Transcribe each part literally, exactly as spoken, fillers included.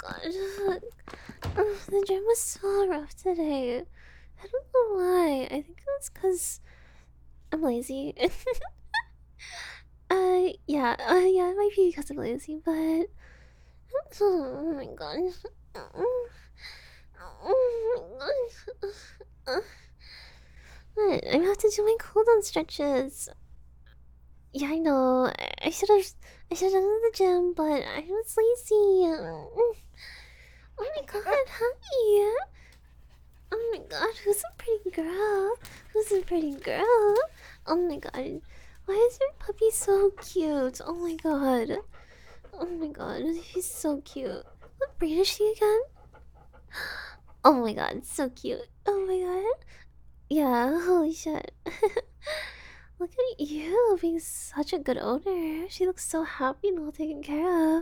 god. Ugh, the gym was so rough today. I don't know why. I think it's because I'm lazy. uh, yeah, uh, yeah, it might be because I'm lazy, but. Oh my god. Oh my god. What? I have to do my cool down stretches. Yeah, I know. I should have. I should have done it at the gym, but I was lazy. Oh my god, hi. Oh my god, who's a pretty girl? Who's a pretty girl? Oh my god. Why is your puppy so cute? Oh my god. Oh my god, he's so cute. What breed is she again? Oh my god, so cute. Oh my god. Yeah, holy shit. Look at you being such a good owner. She looks so happy and well taken care of.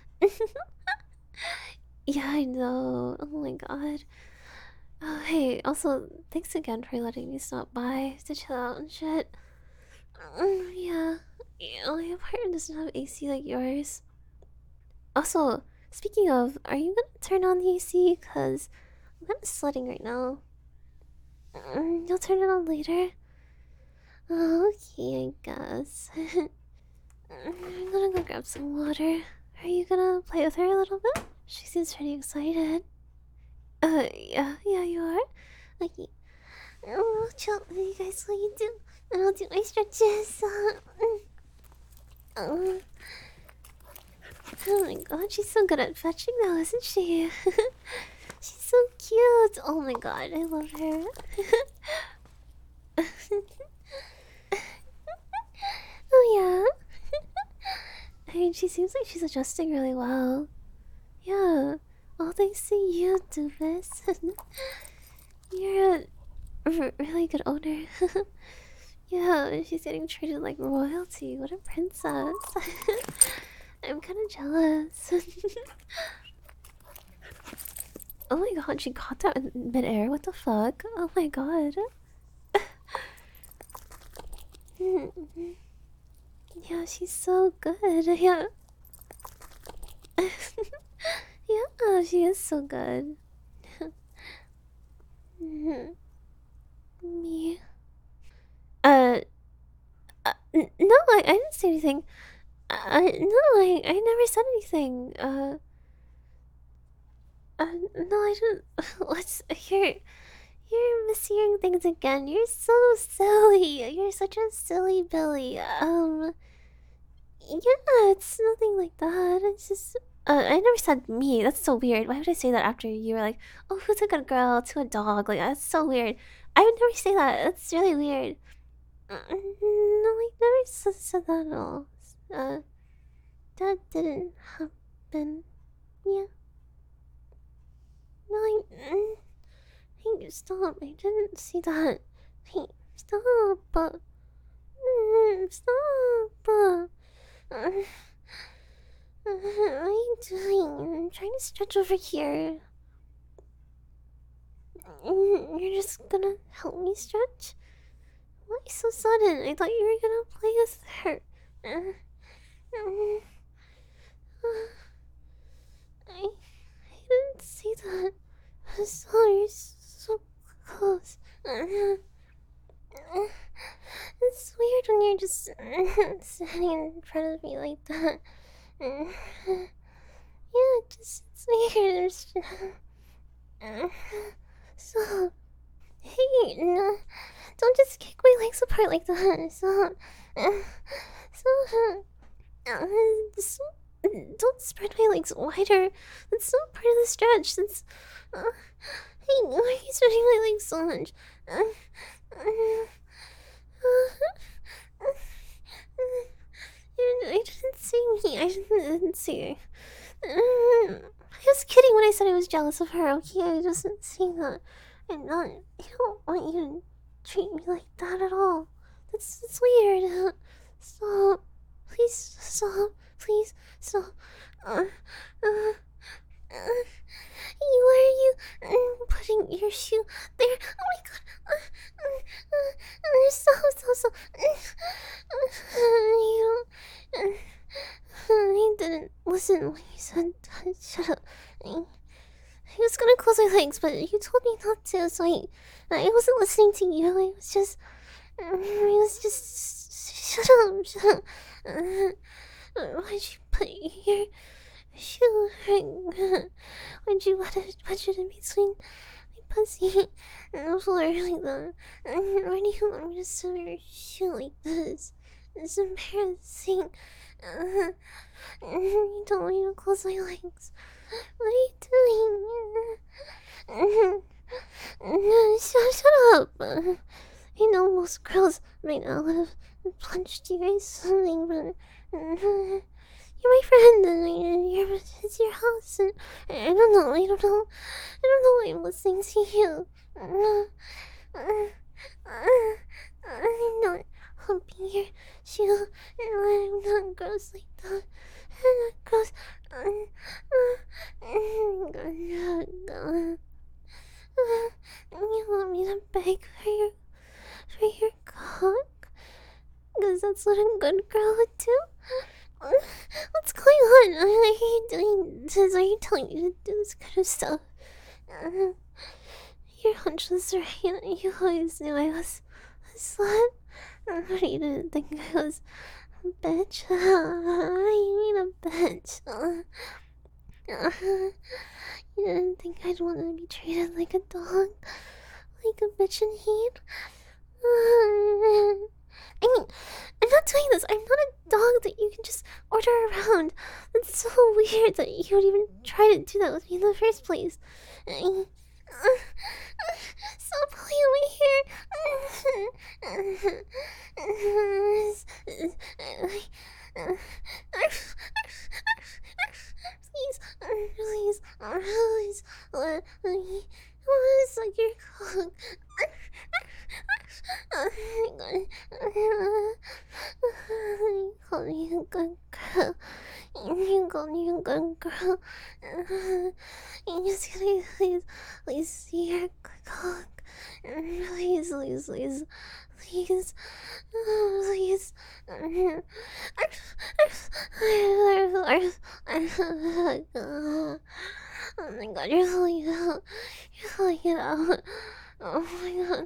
Yeah, I know. Oh my god. Oh, hey, also, thanks again for letting me stop by to chill out and shit. Mm, yeah, yeah, my apartment doesn't have A C like yours. Also, speaking of, are you gonna turn on the A C? Because I'm kind of sweating right now. Mm, you'll turn it on later? Oh, okay, I guess. I'm gonna go grab some water. Are you gonna play with her a little bit? She seems pretty excited. Uh, yeah, yeah, you are? Okay. Oh, chill. You guys, what you do? And I'll do my stretches. Uh, oh. Oh my god, she's so good at fetching now, isn't she? She's so cute. Oh my god, I love her. Oh yeah. I mean, she seems like she's adjusting really well. Yeah. All thanks to you, Doofus. You're a r really good owner. Yeah, she's getting treated like royalty. What a princess. I'm kind of jealous. Oh my god, she caught that in midair? What the fuck? Oh my god. Yeah, she's so good. Yeah. Yeah, she is so good. Me. Uh, uh n- no, I, I didn't say anything. Uh, no, I, I never said anything. Uh, uh, no, I didn't. What's you're you're mishearing things again. You're so silly. You're such a silly Billy. Um, yeah, it's nothing like that. It's just. Uh, I never said me. That's so weird. Why would I say that after you were like, "Oh, who's a good girl?" to a dog? Like that's so weird. I would never say that. That's really weird. Uh, no, I never s- said that at all. Uh, that didn't happen. Yeah. No, I. Mm, hey, stop. I didn't see that. Hey, stop. Uh, mm, stop. Uh, uh, what are you doing? I'm trying to stretch over here. Mm, you're just gonna help me stretch? Why so sudden? I thought you were gonna play with her. Uh, uh, uh, I, I didn't see that. I saw you so close. Uh, uh, it's weird when you're just uh, standing in front of me like that. Uh, yeah, it just it's weird. It's just, uh, so, hey, no, don't just kick my legs apart like that. So, uh, so, uh, so, don't spread my legs wider. That's not part of the stretch. That's. Uh, hey, why are you spreading my legs so much? Uh, uh, uh, I didn't see me. I didn't, didn't see her. Uh, I was kidding when I said I was jealous of her. Okay, I wasn't saying that. I'm not. I don't want you to treat me like that at all. That's that's weird. Stop. Please stop. Please stop. Uh, uh, uh, why are you uh, putting your shoe there? Oh my god. Uh, uh, uh, uh, stop, stop, stop. Uh, uh, you don't. Uh, I didn't listen when you said shut up. I, I was gonna close my legs, but you told me not to, so I, I wasn't listening to you. I was just, I was just, shut up, shut up. Uh, why'd you put your shoe ring? Why'd you let it put it in between my pussy and the floor like that? Why do you want me to sew your shoe like this? It's embarrassing. Uh, you told me to close my legs. What are you doing? Shut, shut up. Uh, I know most girls might not would have punched you or something, but uh, you're my friend and you're, it's your house, and I don't know, I don't know, I don't know why I'm listening to you. Uh, uh, uh, I'm not humping your shoe, and I'm not gross like that. I'm not gross. Uh, uh, uh, uh, uh, you want me to beg for your, for your cock? Because that's what a good girl would do? Uh, what's going on? Why are you doing this? Are you telling me to do this kind of stuff? Uh, your hunch was right. You always knew I was a slut. Uh, you didn't think I was a bitch. Uh, you mean a bitch? Uh, uh, you didn't think I'd want to be treated like a dog? Like a bitch in heat? Uh, I mean, I'm not doing this. I'm not a dog that you can just order around. It's so weird that you would even try to do that with me in the first place. I, uh, uh, stop pulling on my hair. Please, please, please, let me suck your cock. You call me a good girl. You call me a good girl. You just gonna please, please see your cock. Please, please, please, please, please. Oh my god, you're pulling it out. You're pulling it out. Oh my god.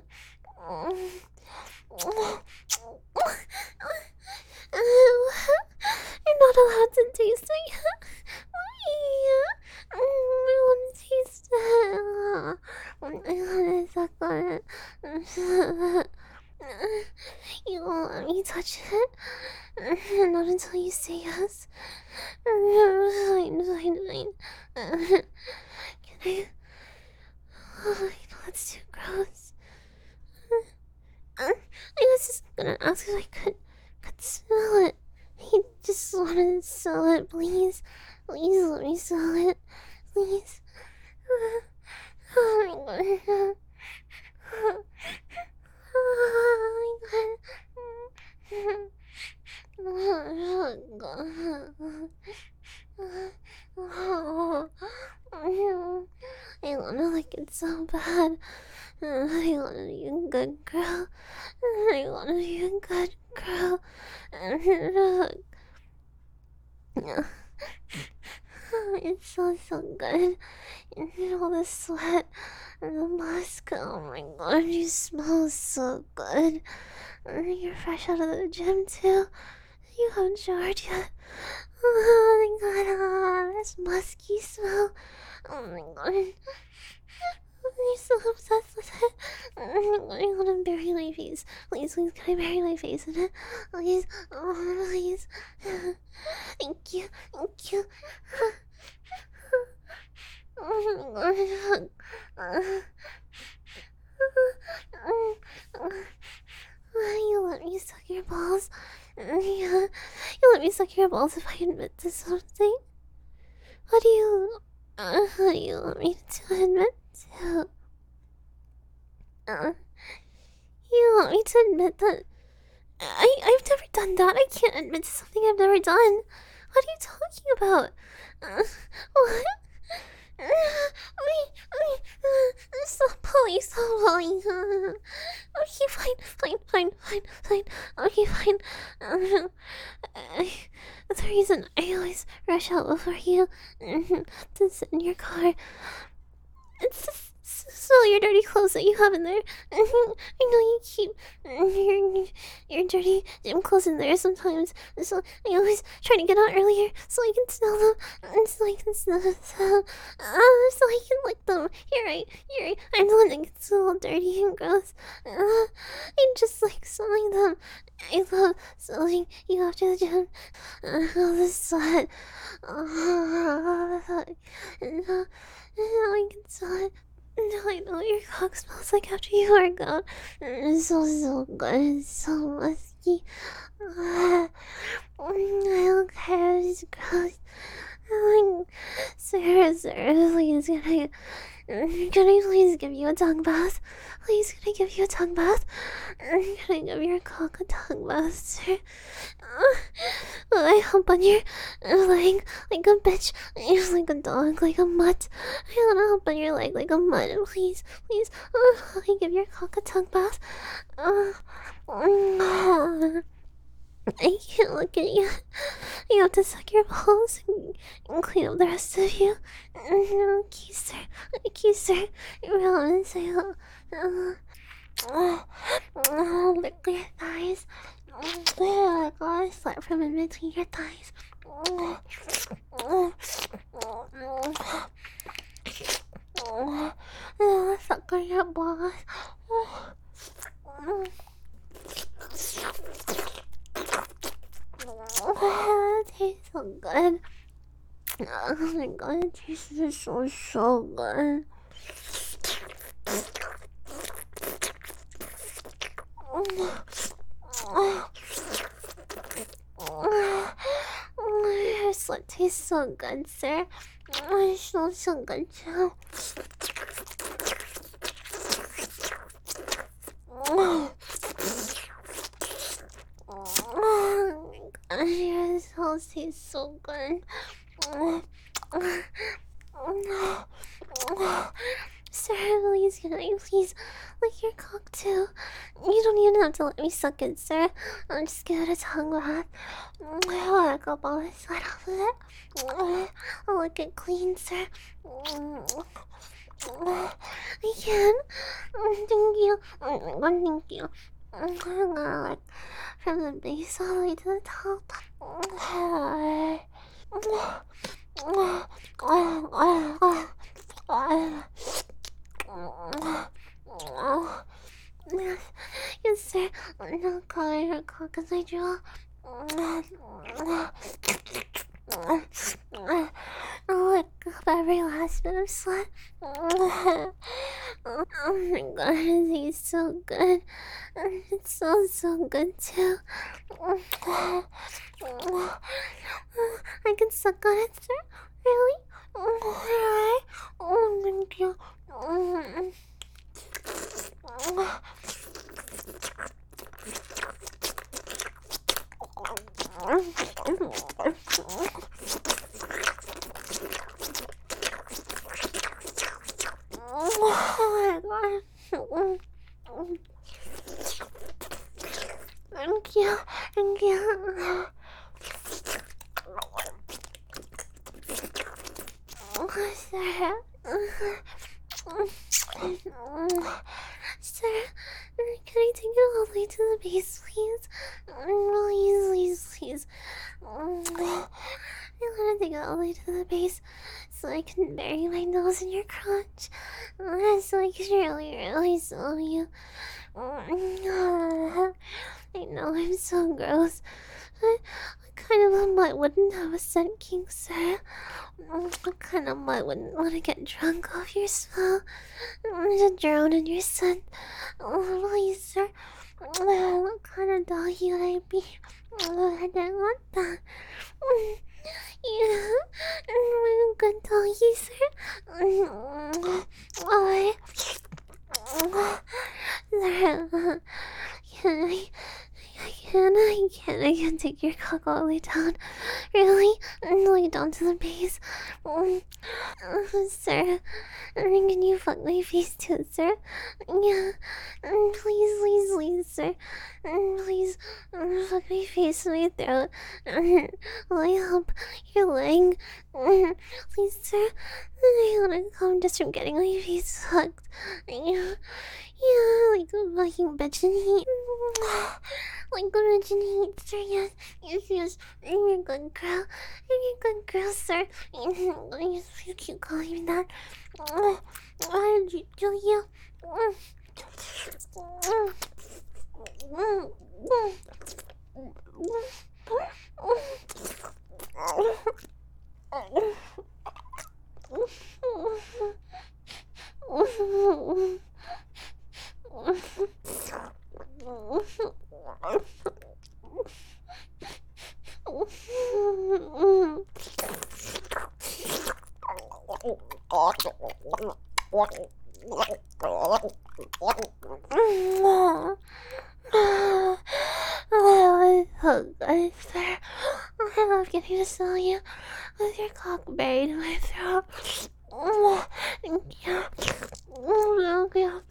You're not allowed to taste it yet. Why? I want to taste it. I want to suck on it. You won't let me touch it. Not until you say yes. Fine, fine, fine. Can I? Oh, I know it's too gross. Uh, I was just gonna ask if I could, could smell it. I just wanted to smell it, please. Please let me smell it. Please. Uh, oh my god. Oh my god. Oh god. Oh, I wanna like it so bad. I wanna be a good girl. I wanna be a good girl. It smells so good. And all the sweat and the musk. Oh my god, you smell so good. You're fresh out of the gym too. You haven't showered yet. Oh my god, oh, this musky smell. Oh my god. I'm so obsessed with it. I want to bury my face. Please, please, can I bury my face in it? Please, oh, please. Thank you, thank you. Oh my god. You let me suck your balls. You let me suck your balls if I admit to something. What do you... Uh, what do you want me to admit to? Uh, you want me to admit that... I, I've never done that. I can't admit to something I've never done. What are you talking about? Uh, what? Stop pulling, stop pulling. Okay, fine, fine, fine, fine, fine. Okay, fine. Uh, the reason I always rush out before you to sit in your car, it's just smell your dirty clothes that you have in there. I know you keep your, your dirty gym clothes in there sometimes, so I always try to get out earlier so I can smell them, and so I can smell them, so, uh, so I can lick them. You're right, you're right. I'm the one that gets all dirty and gross. Uh, I just like smelling them. I love smelling you after the gym. Uh, all the sweat. Uh, and, uh, I can smell it. Now I know what your cock smells like after you work out. It's so, so good. It's so musky. Uh, I don't care. It's gross. I'm like, Sarah, Sarah, please, can I, can I please give you a tongue bath? Please, can I give you a tongue bath? Can I give your cock a tongue bath, sir? Uh, will I hump on your leg like a bitch? You're like a dog, like a mutt. I wanna hump on your leg like a mutt. Please, please, uh, will I give your cock a tongue bath? Uh, uh, I can't look at you. You have to suck your balls and, and clean up the rest of you. No, kisser, kisser, real say, uh, uh, lick your thighs. I gotta slap from in between your thighs. Suck on your balls. Oh, it tastes so good. Oh my god, it tastes so, so good. Your sweat tastes so good, sir. It smells so good too. Oh my god, your smells taste so good. Sir, please, can I please lick your cock too? You don't even have to let me suck it, sir. I'll just give it a tongue bath. I'll lick up all the sweat off of it. I'll lick it clean, sir. I can. Thank you. Thank you. I'm gonna lick from the base all the way to the top. Yes, sir. No color your cock as I draw. I'll lick up every last bit of sweat. Oh my god, it tastes so good. It smells so good too. I can suck on it, sir. Really? Oh, oh thank you. Oh my god. Thank you. Thank you. Sir. Sir, can I take it all the way to the base, please? Please, please, please. I want to take it all the way to the base so I can bury my nose in your crotch. So I can really, really smell you. I know I'm so gross. What kind of a mutt wouldn't have a scent king, sir? What kind of mutt wouldn't want to get drunk off your smell? To drown in your scent? Oh, please, sir. What kind of doggy would I be? I don't want that. Yeah, I'm a good doggy, sir. Oh, sir, can I, can't, I can't, I can't take your cock all the way down. Really? All the way down to the base. Um, uh, sir, can you fuck my face too, sir? Yeah. Um, please, please, please, sir. Um, please, um, fuck my face and my throat. Um, lay up your leg. Um, please, sir. I wanna come just from getting my face fucked. Yeah. Yeah, like a fucking bitch in heat. Like a bitch in heat, sir. Yes, yes, yes. You're a good girl. You're a good girl, sir. You keep calling me that. Why did you do you? Oh, God, sir. I love getting to smell you with your cock buried in my throat. Oh, thank you. Oh, thank you.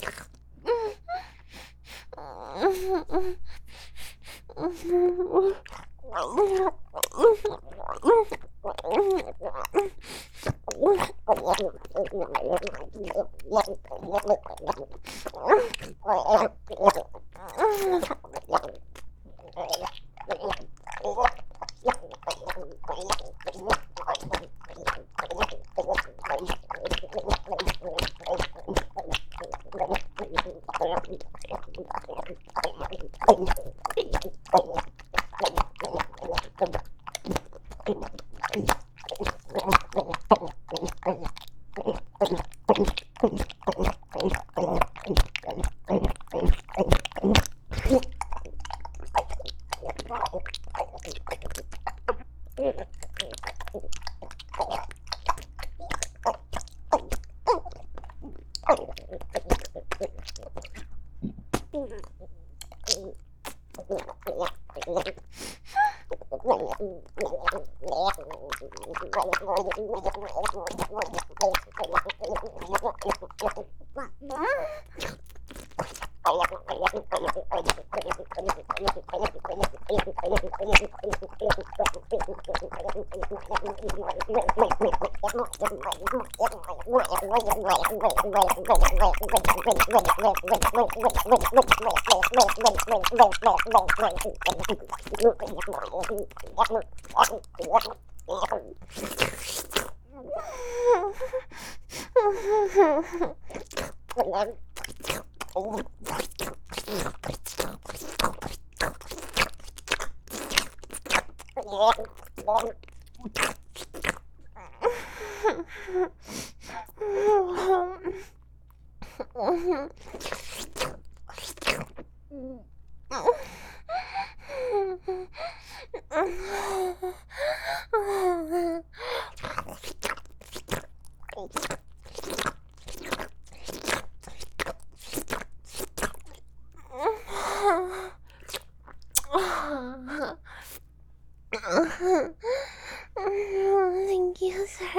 Thank you, sir.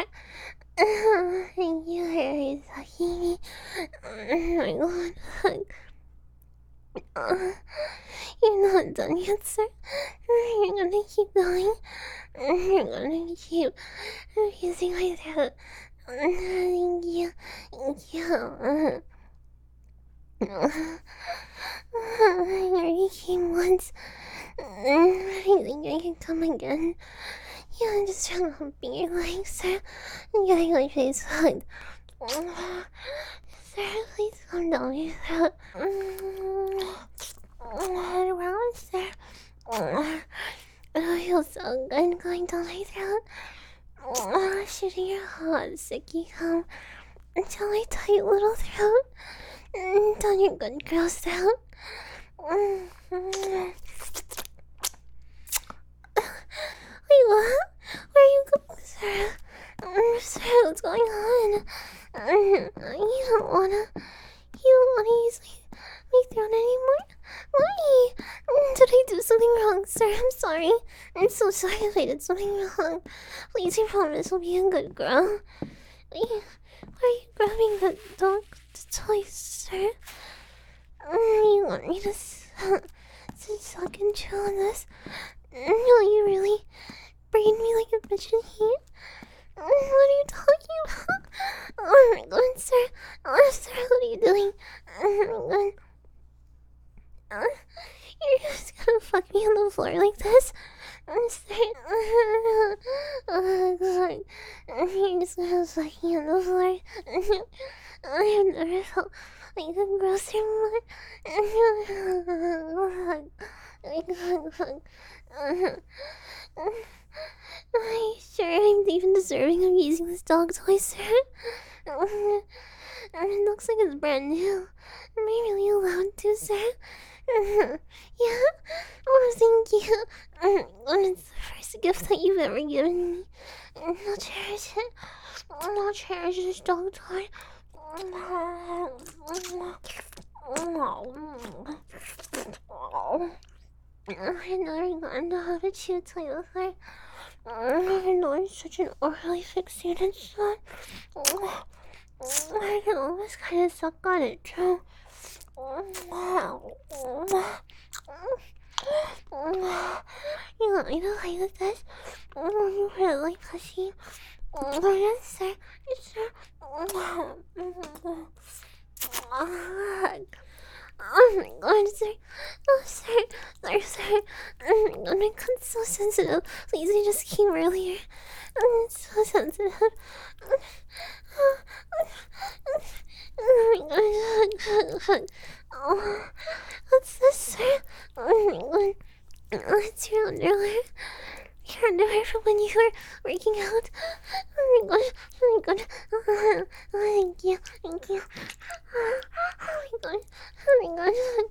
Thank you for sucking me. Oh my god. Uh, you're not done yet, sir. You're gonna keep going. You're gonna keep using my throat. Thank you. Thank you. I already came once. I think I can come again. Yeah, I'm just trying to hump your legs, sir. I'm getting my face hugged. Sir, please calm down your throat. Head around, sir. It feels so good going down my throat. Shooting your hot, sicky cum until my tight little throat. Down your good girl's throat. Wait, what? Where are you going, sir? Um, sir, what's going on? Um, you don't wanna... You don't wanna use my, my throat anymore? Why? Did I do something wrong, sir? I'm sorry. I'm so sorry if I did something wrong. Please, I promise I'll be a good girl. Why are you grabbing the dog toy, sir? You want me to, to suck and chew on this? No, you really brain me like a bitch in heat? What are you talking about? Oh my god, sir. Oh, sir, what are you doing? Oh my god. Uh, you're just gonna fuck me on the floor like this? I'm sorry. Oh my god. You're just gonna fuck me on the floor. I have never felt like a grosser more. Oh my god, fuck. Are you sure I'm even deserving of using this dog toy, sir? It looks like it's brand new. Am I really allowed to, sir? Yeah? Oh, thank you. It's the first gift that you've ever given me. I'll cherish it. I'll cherish this dog toy. I never gotten to have a chew toy before. I never know I'm such an overly fixated son. I can almost kind of suck on it too. You want me to play with this? You put it like pussy. Yes, sir. Yes, sir. Oh my god, sir. Oh, sir. Sorry, sir. Oh my god, my gun's so sensitive. Please, I just came earlier. Oh, it's so sensitive. Oh my god. Oh, what's this, sir? Oh my god. Oh, it's your underwear. Your underwear from when you were working out. Oh my god. Oh my god. Oh, thank you. Thank you. Oh my god. Oh my god.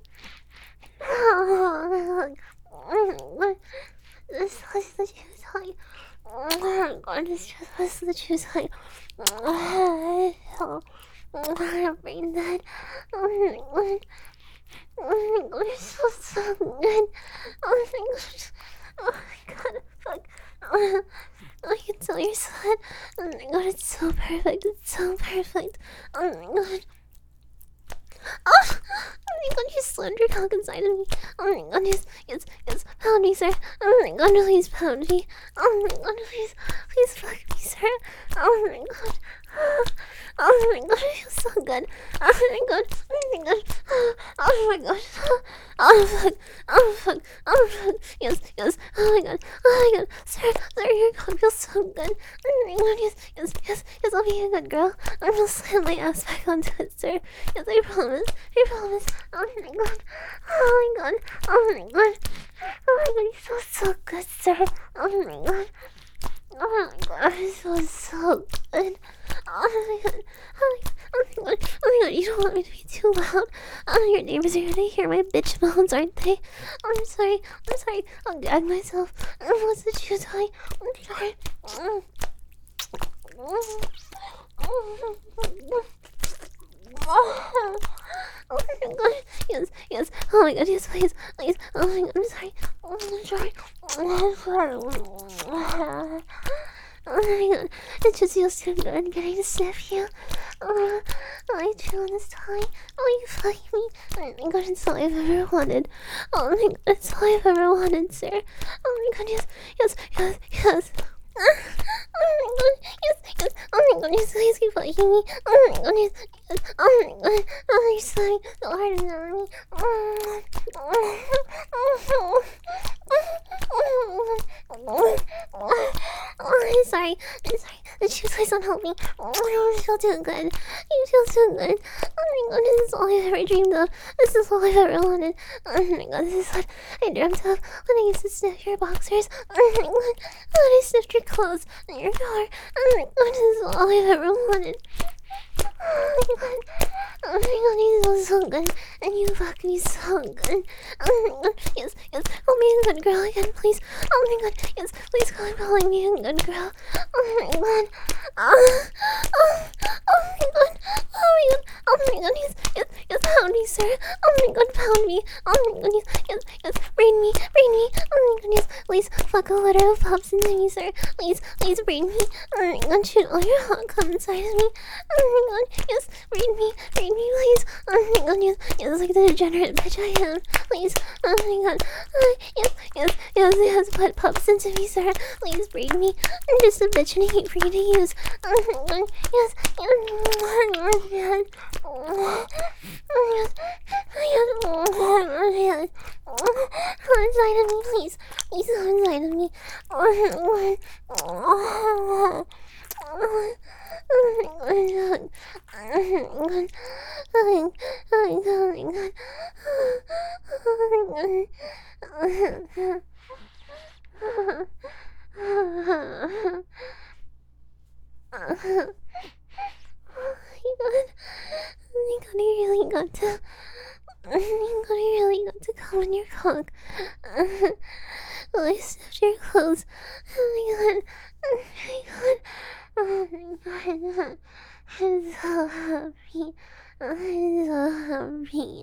Oh my god. Oh my god. This was the shoe toy. Oh my god. This just was the shoe toy. Oh, I'm brain dead. Oh my god. Oh my god. It smells so good. Oh my god. Oh my god, fuck. Oh, I can tell you're sad. Oh my god, it's so perfect. It's so perfect. Oh my god. Oh, oh my god, you slammed your cock inside of me. Oh my god, yes, yes, yes. Pound me, sir. Oh my god, please pound me. Oh my god, please, please fuck me, sir. Oh my god. Oh my god, it feels so good. Oh my god, oh my god. Oh my god. Oh fuck. Oh fuck. Oh fuck. Yes, yes. Oh my god. Oh my god. Sir, sir, your cock feels so good. Oh my god, yes, yes, yes, yes, I'll be a good girl. I'm gonna slam my ass back onto it, sir. Yes, I promise. I promise. Oh my god. Oh my god. Oh my god. Oh my god, you feel so good, sir. Oh my god. Oh my god, it feels so good. Oh my god. Oh my god. Oh my god. Oh my god, you don't want me to be too loud. Oh, your neighbors are gonna hear my bitch moans, aren't they? Oh, I'm sorry. I'm sorry. I'll gag myself. Oh, what's the shoe toy? I'm sorry. Oh. Oh my god. Yes, yes. Oh my god, yes, please. Please. Oh my god, I'm sorry. Oh, I'm sorry. I'm sorry. Oh my god. It just feels too good getting to sniff you. Oh, I chew on this toy. Oh, you fuck me. Oh my god, it's all I've ever wanted. Oh my god, it's all I've ever wanted, sir. Oh my god, yes, yes, yes, yes. Oh my god, yes, yes. Oh my god, yes, please keep fucking me. Oh my god, yes, yes. Oh my god, oh, you're so, so hard on me. Oh, oh, oh, oh, oh, I'm sorry, I'm sorry. The shoe toys don't help me. Oh, I feel too good. You feel so good. Oh my god, this is all I've ever dreamed of. This is all I've ever wanted. Oh my god, this is what I dreamt of when I used to sniff your boxers. Oh my god, when I sniffed your clothes in your car. Oh my god, this is all I've ever wanted. Oh my god. Oh my god, you feel so good. And you fuck me so good. Oh my god, yes, yes. Call me a good girl again, please. Oh my god, yes, please call calling me a good girl. Oh my god. Oh, oh, oh my god. Oh my god. Oh my god, yes, yes, yes. Pound me, sir. Oh my god, pound me. Oh my god, yes, yes, yes. Brain fuck a litter of pups into me, sir. Please, please breed me. Oh my god, shoot all your hot cum inside of me. Oh my god, yes, breed me, breed me, please. Oh my god, yes, yes, like the degenerate bitch I am. Please, oh my god. Uh, yes, yes, yes, yes, put pups into me, sir. Please breed me. I'm just a bitch and I hate for you to use. Oh my god, yes, yes, yes, yes. Oh, yes, yes, oh, yes. Come inside of me, please. Please come inside of me. Oh, oh, oh, oh my god. Oh my god. Oh my god. Oh my god. Oh my god. Oh my god. Oh my god, you really got to. Oh my god, you really got to come in your cock. Oh, I sniffed your clothes. Oh my god. Oh my god. Oh my god. I'm so happy. I'm so happy.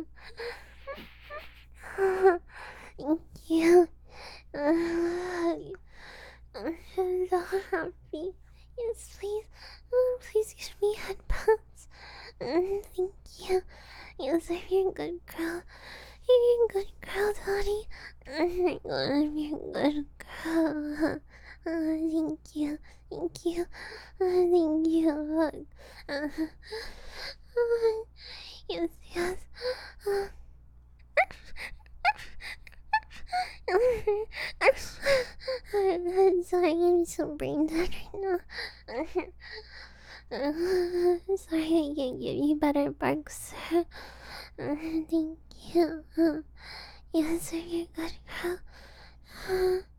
Thank you. I'm so happy. Yes, please. Oh, please give me headphones. Mm, thank you. Yes, I'm your good girl. You're a good girl, Tony. Oh my god, I'm your good girl. Oh, thank you. Thank you. Oh, thank you. Uh, uh, yes, yes. Uh, I'm sorry, I'm so brain dead right now. Uh, sorry, I can't give you better bugs. Uh, thank you. Uh, yes, I'm your good girl. Uh,